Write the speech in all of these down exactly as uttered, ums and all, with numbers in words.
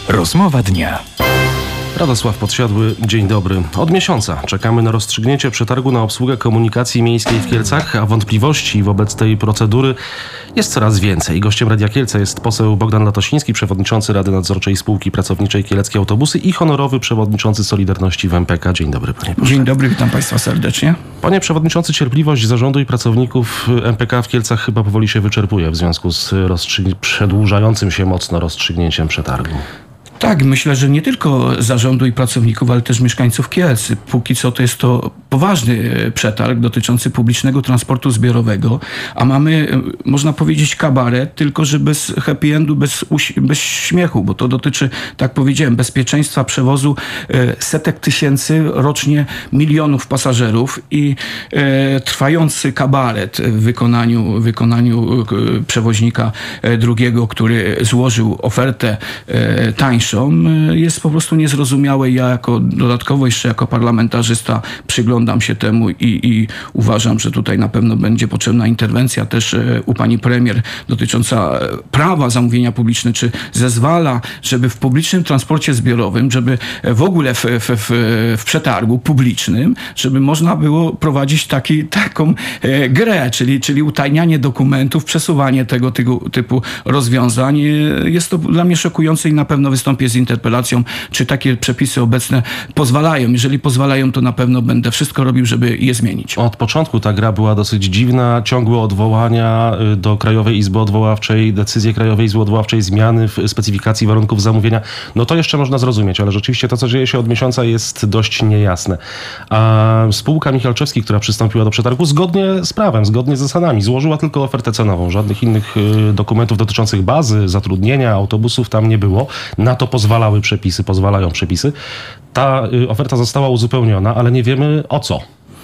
Rozmowa dnia. Radosław Podsiadły, dzień dobry. Od miesiąca czekamy na rozstrzygnięcie przetargu na obsługę komunikacji miejskiej w Kielcach, a wątpliwości wobec tej procedury jest coraz więcej. Gościem Radia Kielce jest poseł Bogdan Latosiński, przewodniczący Rady Nadzorczej Spółki Pracowniczej Kieleckie Autobusy i honorowy przewodniczący Solidarności w M P K. Dzień dobry, panie pośle. Dzień dobry, witam państwa serdecznie. Panie przewodniczący, cierpliwość zarządu i pracowników M P K w Kielcach chyba powoli się wyczerpuje w związku z rozstrzyg- przedłużającym się mocno rozstrzygnięciem przetargu. Tak, myślę, że nie tylko zarządu i pracowników, ale też mieszkańców Kielc. Póki co to jest to poważny przetarg dotyczący publicznego transportu zbiorowego, a mamy, można powiedzieć, kabaret, tylko że bez happy endu, bez, bez śmiechu, bo to dotyczy, tak powiedziałem, bezpieczeństwa przewozu setek tysięcy, rocznie milionów pasażerów i e, trwający kabaret w wykonaniu, wykonaniu przewoźnika drugiego, który złożył ofertę e, tańszą, jest po prostu niezrozumiałe. Ja jako dodatkowo jeszcze jako parlamentarzysta przyglądam się temu i, i uważam, że tutaj na pewno będzie potrzebna interwencja też u pani premier dotycząca prawa zamówienia publiczne, czy zezwala, żeby w publicznym transporcie zbiorowym, żeby w ogóle w, w, w, w przetargu publicznym, żeby można było prowadzić taki, taką e, grę, czyli, czyli utajnianie dokumentów, przesuwanie tego typu, typu rozwiązań. Jest to dla mnie szokujące i na pewno wystąpi z interpelacją, czy takie przepisy obecne pozwalają. Jeżeli pozwalają, to na pewno będę wszystko robił, żeby je zmienić. Od początku ta gra była dosyć dziwna. Ciągłe odwołania do Krajowej Izby Odwoławczej, decyzje Krajowej Izby Odwoławczej, zmiany w specyfikacji warunków zamówienia. No to jeszcze można zrozumieć, ale rzeczywiście to, co dzieje się od miesiąca, jest dość niejasne. A spółka Michalczewski, która przystąpiła do przetargu zgodnie z prawem, zgodnie z zasadami, złożyła tylko ofertę cenową. Żadnych innych dokumentów dotyczących bazy, zatrudnienia, autobusów tam nie było. Na to pozwalały przepisy, pozwalają przepisy. Ta oferta została uzupełniona, ale nie wiemy o co.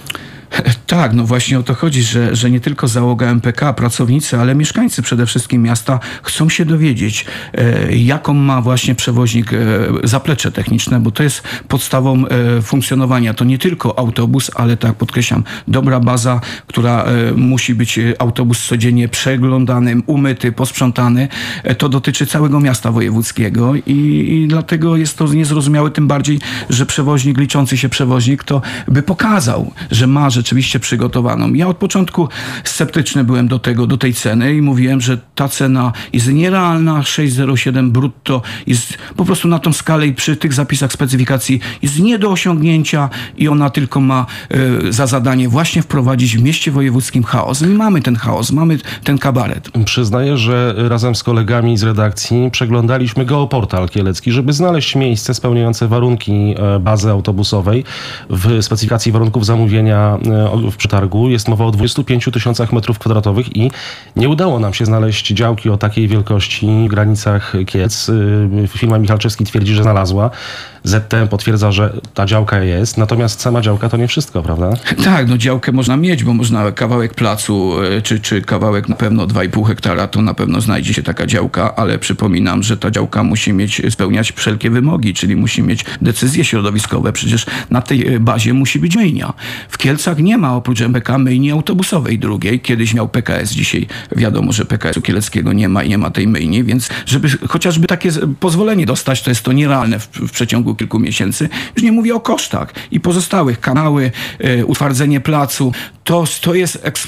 Tak, no właśnie o to chodzi, że, że nie tylko załoga M P K, pracownicy, ale mieszkańcy przede wszystkim miasta chcą się dowiedzieć, e, jaką ma właśnie przewoźnik e, zaplecze techniczne, bo to jest podstawą e, funkcjonowania. To nie tylko autobus, ale tak podkreślam, dobra baza, która e, musi być autobus codziennie przeglądany, umyty, posprzątany. E, to dotyczy całego miasta wojewódzkiego i, i dlatego jest to niezrozumiałe, tym bardziej, że przewoźnik, liczący się przewoźnik, to by pokazał, że ma rzeczywiście przygotowaną. Ja od początku sceptyczny byłem do tego, do tej ceny i mówiłem, że ta cena jest nierealna, sześć zero siedem brutto jest po prostu na tą skalę i przy tych zapisach specyfikacji jest nie do osiągnięcia i ona tylko ma y, za zadanie właśnie wprowadzić w mieście wojewódzkim chaos. I mamy ten chaos, mamy ten kabaret. Przyznaję, że razem z kolegami z redakcji przeglądaliśmy geoportal kielecki, żeby znaleźć miejsce spełniające warunki bazy autobusowej w specyfikacji warunków zamówienia w przetargu. Jest mowa o dwudziestu pięciu tysiącach metrów kwadratowych i nie udało nam się znaleźć działki o takiej wielkości w granicach Kielc. Firma Michalczewski twierdzi, że znalazła. Z T M potwierdza, że ta działka jest, natomiast sama działka to nie wszystko, prawda? Tak, no działkę można mieć, bo można kawałek placu, czy, czy kawałek na pewno dwa i pół hektara, to na pewno znajdzie się taka działka, ale przypominam, że ta działka musi mieć, spełniać wszelkie wymogi, czyli musi mieć decyzje środowiskowe. Przecież na tej bazie musi być myjnia. W Kielcach nie ma oprócz M P K myjni autobusowej drugiej. Kiedyś miał P K S, dzisiaj wiadomo, że P K S-u kieleckiego nie ma i nie ma tej myjni, więc żeby chociażby takie pozwolenie dostać, to jest to nierealne w, w przeciągu kilku miesięcy. Już nie mówię o kosztach i pozostałych. Kanały, y, utwardzenie placu. To, to jest eks-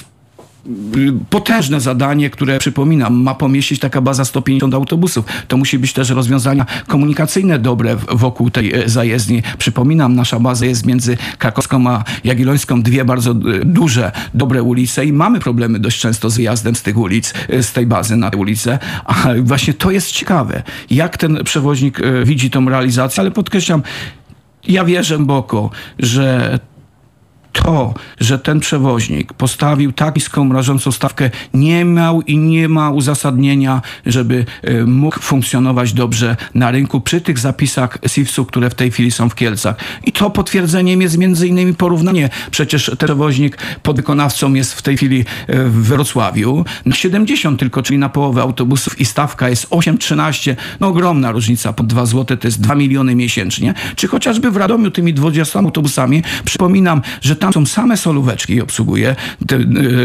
potężne zadanie, które, przypominam, ma pomieścić taka baza sto pięćdziesiąt autobusów. To musi być też rozwiązania komunikacyjne dobre wokół tej zajezdni. Przypominam, nasza baza jest między Krakowską a Jagiellońską, dwie bardzo duże, dobre ulice i mamy problemy dość często z wyjazdem z tych ulic, z tej bazy na te ulice. A właśnie to jest ciekawe, jak ten przewoźnik widzi tą realizację, ale podkreślam, ja wierzę głęboko, że to, że ten przewoźnik postawił tak niską, rażącą stawkę, nie miał i nie ma uzasadnienia, żeby mógł funkcjonować dobrze na rynku przy tych zapisach S I W S-u, które w tej chwili są w Kielcach. I to potwierdzeniem jest między innymi porównanie. Przecież ten przewoźnik podwykonawcą jest w tej chwili w Wrocławiu na siedemdziesiąt tylko, czyli na połowę autobusów i stawka jest osiem trzynaście. No ogromna różnica, po dwa złote to jest dwa miliony miesięcznie. Czy chociażby w Radomiu tymi dwudziestoma autobusami, przypominam, że tam tam są same solóweczki, obsługuje te,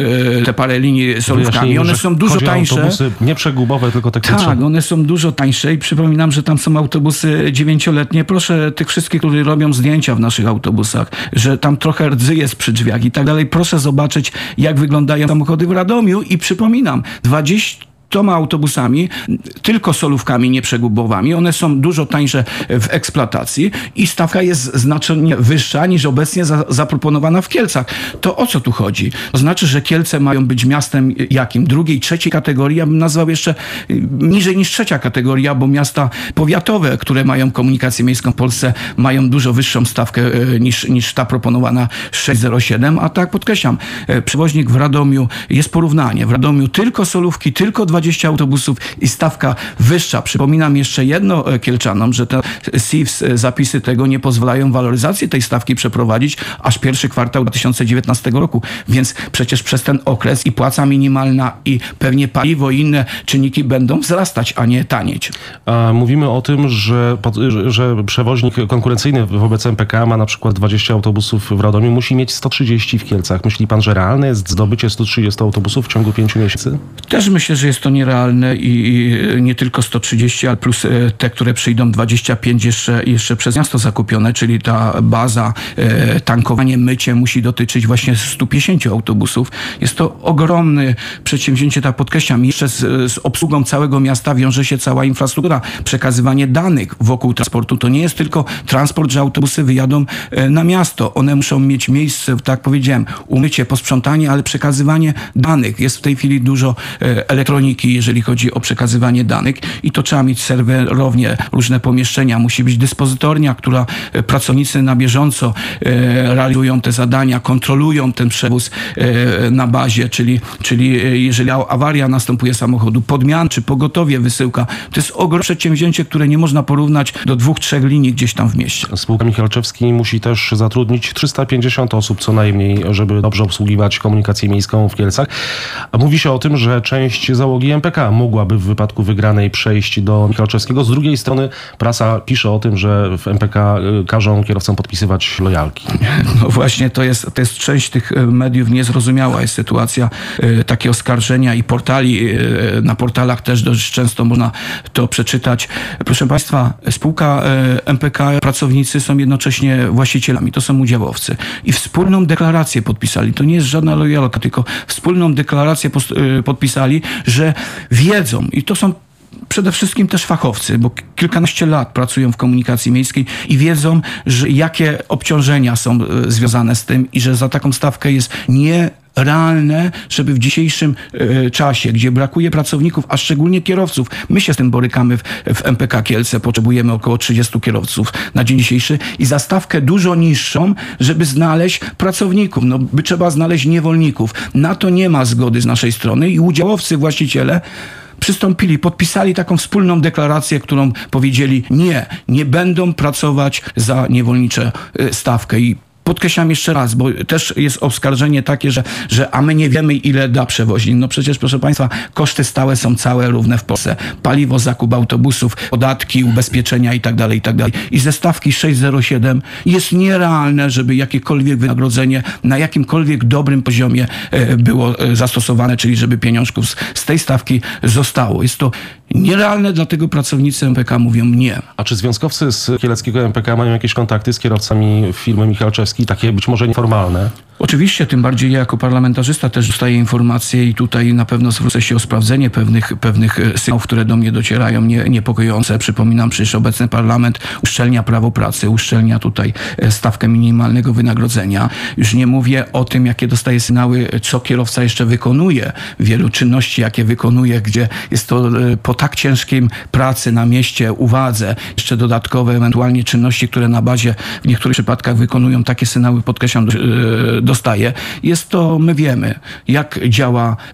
te parę linii solówkami. One są dużo tańsze. Autobusy nie przegubowe, tylko te krótsze. Tak, one są dużo tańsze i przypominam, że tam są autobusy dziewięcioletnie. Proszę tych wszystkich, którzy robią zdjęcia w naszych autobusach, że tam trochę rdzy jest przy drzwiach i tak dalej. Proszę zobaczyć, jak wyglądają samochody w Radomiu i przypominam, dwadzieścia Toma autobusami, tylko solówkami nieprzegubowami. One są dużo tańsze w eksploatacji i stawka jest znacznie wyższa niż obecnie za, zaproponowana w Kielcach. To o co tu chodzi? To znaczy, że Kielce mają być miastem jakim? Drugiej, trzeciej kategorii. Ja bym nazwał jeszcze niżej niż trzecia kategoria, bo miasta powiatowe, które mają komunikację miejską w Polsce, mają dużo wyższą stawkę niż, niż ta proponowana sześć zero siedem. A tak podkreślam, przewoźnik w Radomiu, jest porównanie. W Radomiu tylko solówki, tylko dwadzieścia autobusów i stawka wyższa. Przypominam jeszcze jedno Kielczanom, że te S I W S, zapisy tego nie pozwalają waloryzacji tej stawki przeprowadzić aż pierwszy kwartał dwa tysiące dziewiętnastego roku. Więc przecież przez ten okres i płaca minimalna i pewnie paliwo i inne czynniki będą wzrastać, a nie tanieć. A mówimy o tym, że, że przewoźnik konkurencyjny wobec M P K ma na przykład dwadzieścia autobusów w Radomiu, musi mieć sto trzydzieści w Kielcach. Myśli pan, że realne jest zdobycie stu trzydziestu autobusów w ciągu pięciu miesięcy? Też myślę, że jest to nierealne i nie tylko sto trzydzieści, ale plus te, które przyjdą dwadzieścia pięć jeszcze, jeszcze przez miasto zakupione, czyli ta baza, tankowanie, mycie musi dotyczyć właśnie stu pięćdziesięciu autobusów. Jest to ogromne przedsięwzięcie, tak podkreślam. Jeszcze z, z obsługą całego miasta wiąże się cała infrastruktura, przekazywanie danych wokół transportu. To nie jest tylko transport, że autobusy wyjadą na miasto. One muszą mieć miejsce, tak jak powiedziałem, umycie, posprzątanie, ale przekazywanie danych. Jest w tej chwili dużo elektroniki, jeżeli chodzi o przekazywanie danych i to trzeba mieć serwerownie, różne pomieszczenia, musi być dyspozytornia, która pracownicy na bieżąco e, realizują te zadania, kontrolują ten przewóz e, na bazie, czyli, czyli jeżeli awaria następuje samochodu, podmian czy pogotowie, wysyłka, to jest ogromne przedsięwzięcie, które nie można porównać do dwóch, trzech linii gdzieś tam w mieście. Spółka Michalczewski musi też zatrudnić trzysta pięćdziesiąt osób co najmniej, żeby dobrze obsługiwać komunikację miejską w Kielcach. A mówi się o tym, że część załogi M P K mogłaby w wypadku wygranej przejść do Michalczewskiego. Z drugiej strony prasa pisze o tym, że w M P K każą kierowcom podpisywać lojalki. No właśnie, to jest, to jest część tych mediów niezrozumiała jest sytuacja. Takie oskarżenia i portali, na portalach też dość często można to przeczytać. Proszę Państwa, spółka M P K, pracownicy są jednocześnie właścicielami, to są udziałowcy. I wspólną deklarację podpisali. To nie jest żadna lojalka, tylko wspólną deklarację podpisali, że wiedzą, i to są przede wszystkim też fachowcy, bo kilkanaście lat pracują w komunikacji miejskiej i wiedzą, że jakie obciążenia są związane z tym i że za taką stawkę jest nie realne, żeby w dzisiejszym y, czasie, gdzie brakuje pracowników, a szczególnie kierowców, my się z tym borykamy w, w M P K Kielce, potrzebujemy około trzydziestu kierowców na dzień dzisiejszy i za stawkę dużo niższą, żeby znaleźć pracowników. No, by trzeba znaleźć niewolników. Na to nie ma zgody z naszej strony i udziałowcy, właściciele przystąpili, podpisali taką wspólną deklarację, którą powiedzieli nie, nie będą pracować za niewolnicze y, stawkę. I podkreślam jeszcze raz, bo też jest oskarżenie takie, że, że a my nie wiemy, ile da przewoźnik. No przecież, proszę Państwa, koszty stałe są całe równe w Polsce. Paliwo, zakup autobusów, podatki, ubezpieczenia i tak dalej, i tak dalej. I ze stawki sześć zero siedem jest nierealne, żeby jakiekolwiek wynagrodzenie na jakimkolwiek dobrym poziomie było zastosowane, czyli żeby pieniążków z, z tej stawki zostało. Jest to nierealne, dlatego pracownicy M P K mówią nie. A czy związkowcy z kieleckiego M P K mają jakieś kontakty z kierowcami firmy Michalczewskiej, takie być może nieformalne? Oczywiście, tym bardziej ja jako parlamentarzysta też dostaję informacje i tutaj na pewno zwrócę się o sprawdzenie pewnych, pewnych sygnałów, które do mnie docierają, nie, niepokojące. Przypominam, przecież obecny parlament uszczelnia prawo pracy, uszczelnia tutaj stawkę minimalnego wynagrodzenia. Już nie mówię o tym, jakie dostaję sygnały, co kierowca jeszcze wykonuje, wielu czynności, jakie wykonuje, gdzie jest to po tak ciężkiej pracy na mieście, uwadze, jeszcze dodatkowe ewentualnie czynności, które na bazie w niektórych przypadkach wykonują, takie sygnały, podkreślam, dostaje. Jest to, my wiemy, jak działa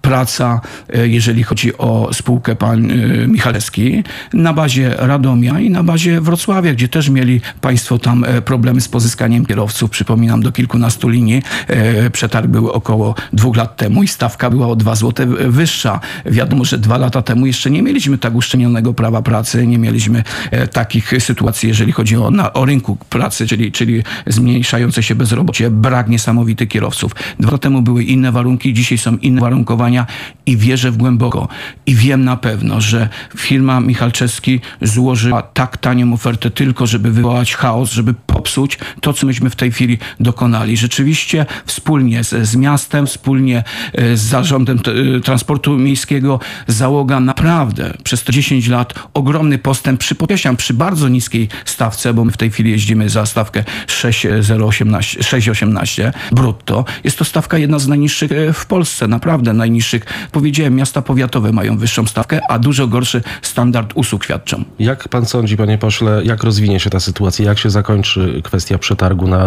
praca, jeżeli chodzi o spółkę pan Michalewski, na bazie Radomia i na bazie Wrocławia, gdzie też mieli państwo tam problemy z pozyskaniem kierowców. Przypominam, do kilkunastu linii. Przetarg był około dwóch lat temu i stawka była o dwa złote wyższa. Wiadomo, że dwa lata temu jeszcze nie mieliśmy tak uszczelnionego prawa pracy, nie mieliśmy takich sytuacji, jeżeli chodzi o, na, o rynku pracy, czyli, czyli zmniejszające się bezrobocie, brak niesamowitych kierowców. Dwa lata temu były inne warunki, dzisiaj są inne warunkowania i wierzę w głęboko. I wiem na pewno, że firma Michalczewski złożyła tak tanią ofertę tylko, żeby wywołać chaos, żeby popsuć to, co myśmy w tej chwili dokonali. Rzeczywiście wspólnie z, z miastem, wspólnie z zarządem t, transportu miejskiego załoga naprawdę przez te dziesięć lat ogromny postęp, przy, podkreślam, przy bardzo niskiej stawce, bo my w tej chwili jeździmy za stawkę sześć przecinek osiemnaście brutto. Jest to stawka jedna z najniższych w Polsce, naprawdę najniższych. Powiedziałem, miasta powiatowe mają wyższą stawkę, a dużo gorszy standard usług świadczą. Jak pan sądzi, panie pośle, jak rozwinie się ta sytuacja? Jak się zakończy kwestia przetargu na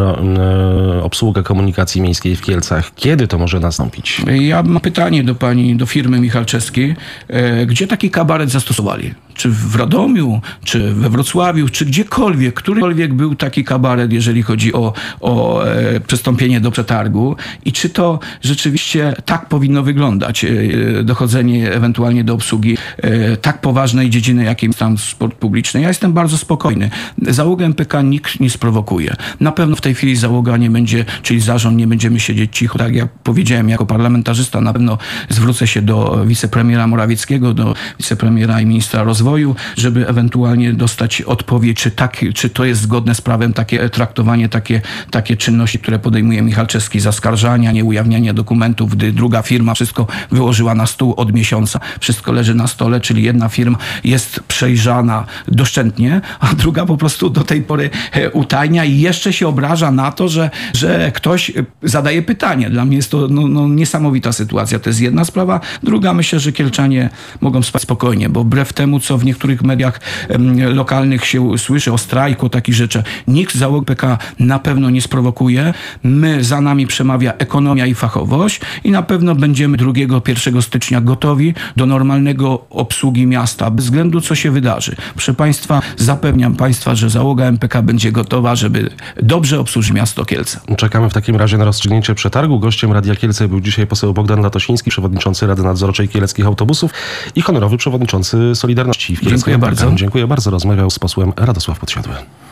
e, obsługę komunikacji miejskiej w Kielcach? Kiedy to może nastąpić? Ja mam pytanie do pani, do firmy Michalczewskiej. E, gdzie taki kabaret zastosowali? Czy w Radomiu, czy we Wrocławiu, czy gdziekolwiek, którykolwiek był taki kabaret, jeżeli chodzi o, o e, przystąpienie do przetargu i czy to rzeczywiście tak powinno wyglądać, e, dochodzenie ewentualnie do obsługi e, tak poważnej dziedziny, jakim jest tam sport publiczny. Ja jestem bardzo spokojny. Załogę M P K nikt nie sprowokuje. Na pewno w tej chwili załoga nie będzie, czyli zarząd, nie będziemy siedzieć cicho. Tak jak powiedziałem, jako parlamentarzysta na pewno zwrócę się do wicepremiera Morawieckiego, do wicepremiera i ministra rozwoju, żeby ewentualnie dostać odpowiedź, czy, tak, czy to jest zgodne z prawem takie traktowanie, takie, takie czynności, które podejmuje Michalczewski, zaskarżania, nieujawnianie dokumentów, gdy druga firma wszystko wyłożyła na stół od miesiąca. Wszystko leży na stole, czyli jedna firma jest przejrzana doszczętnie, a druga po prostu do tej pory utajnia i jeszcze się obraża na to, że, że ktoś zadaje pytanie. Dla mnie jest to no, no, niesamowita sytuacja. To jest jedna sprawa. Druga, myślę, że Kielczanie mogą spać spokojnie, bo wbrew temu, co w niektórych mediach em, lokalnych się słyszy o strajku, o takich rzeczach, nikt załóg P K na pewno nie sprowokuje. My, za nami przemawia ekonomia i fachowość i na pewno będziemy drugiego, pierwszego stycznia gotowi do normalnego obsługi miasta, bez względu co się wydarzy. Proszę państwa, zapewniam państwa, że załoga M P K będzie gotowa, żeby dobrze obsłużyć miasto Kielce. Czekamy w takim razie na rozstrzygnięcie przetargu. Gościem Radia Kielce był dzisiaj poseł Bogdan Latosiński, przewodniczący Rady Nadzorczej Kieleckich Autobusów i honorowy przewodniczący Solidarności w Kielskiej. Dziękuję bardzo. Dziękuję bardzo. Rozmawiał z posłem Radosław Podsiadły.